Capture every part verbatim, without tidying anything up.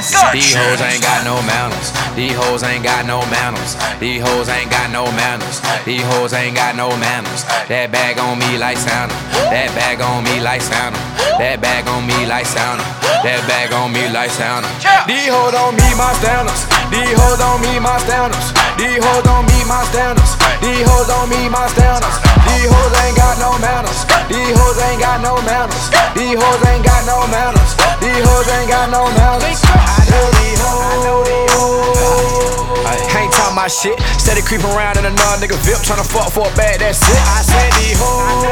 These hoes ain't got no manners. These hoes ain't got no manners. These hoes ain't got no manners. These hoes ain't got no manners. That bag on me like Santa. That bag on me like Santa. That bag on me like Santa. That bag on me like Santa. These hoes don't meet my standards. These hoes don't meet my standards. These hoes don't meet my standards. These hoes don't meet my standards. These hoes ain't got no manners. These hoes ain't got no manners. These hoes ain't got no manners. These hoes ain't got no manners. I know these hoes. I ain't talking my shit. Steady creeping around in another nigga V I P tryna fuck for a bag, that's it. I said these hoes.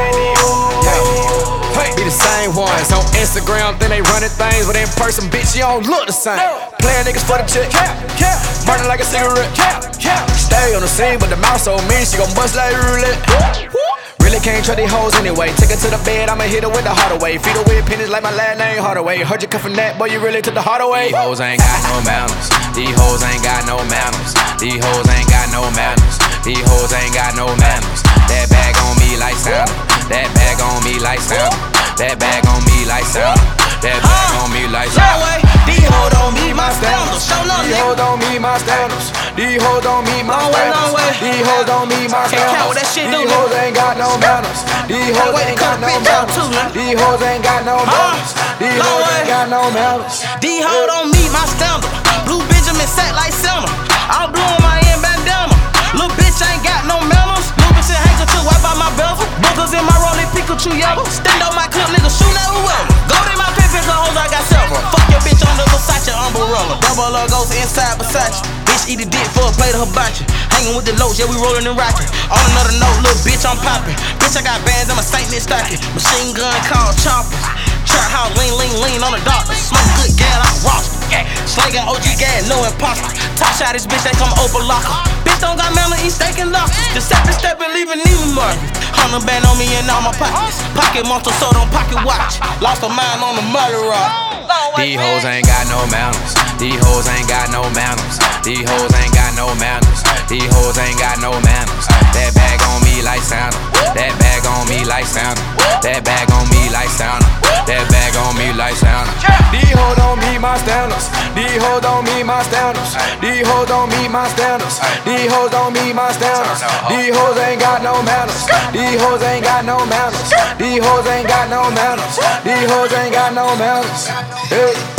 Yeah. Hey, be the same ones on Instagram, then they running things, but in person, bitch, you don't look the same. Playing niggas for the chick, burning like a cigarette. Stay on the scene, but the mouth so mean, she gon' bust like roulette. Really can't trust these hoes anyway. Take her to the bed, I'ma hit her with the harder way. Feed her with pennies like my last name Hardaway. Heard you cuffin' that, boy, you really took the heart away. These hoes ain't got no manners. These hoes ain't got no manners. These hoes ain't got no manners. These hoes ain't got no manners. That bag on me like Santa. That bag on me like Santa. That bag on me like Santa. That bag on me like Santa. These hoes don't meet my standards. These hoes don't meet my standards. These hoes don't meet my standards. These hoes don't meet my standards. These hoes ain't got no manners. These hoes ain't got no manners. These hoes ain't got no manners. These hoes ain't got no manners. These hoes don't meet my standard. Blue Benjamin sat like Selma. I'm blue on my end bandana. Little bitch ain't got no manners. Little bitch ain't hanging to wipe out my bezel. Boogers in my rolling Pikachu yellow. Stand on my clip, nigga, shoot at whoever. Gold in my pen, pick a hoes, I got several. Fuck your bitch on the Versace umbrella. Double up goes inside Versace. Bitch eat a dick for a plate of hibachi. Hanging with the lows, yeah, we rolling and rocking. On another note, little bitch, I'm popping. Bitch, I got bands, I'm a Saint Nick stocking. Machine gun called choppers. Trap house, lean, lean, lean on the doctor. Smoke good gas, I rock. Slanging O G gas, no imposter. Top shot this bitch, they come open locker. Bitch don't got melon, eat steak and lobster. Just steppin', steppin', leaving even market. Hundred band on me in all my pockets. Pocket monster, so don't pocket watch. Lost a mind on the murder rock. These hoes ain't got no manners. These hoes ain't got no manners. These hoes ain't got no manners. These hoes ain't got no manners. That bag on me like Santa. That bag on me like Santa. That bag on me like Santa. That bag on me like Santa. These hoes don't meet my standards. These hoes don't meet my standards. These hoes don't meet my standards. These hoes don't meet my standards. These hoes ain't got no manners. These hoes ain't got no manners. These hoes ain't got no manners. These hoes ain't got no manners. Hey.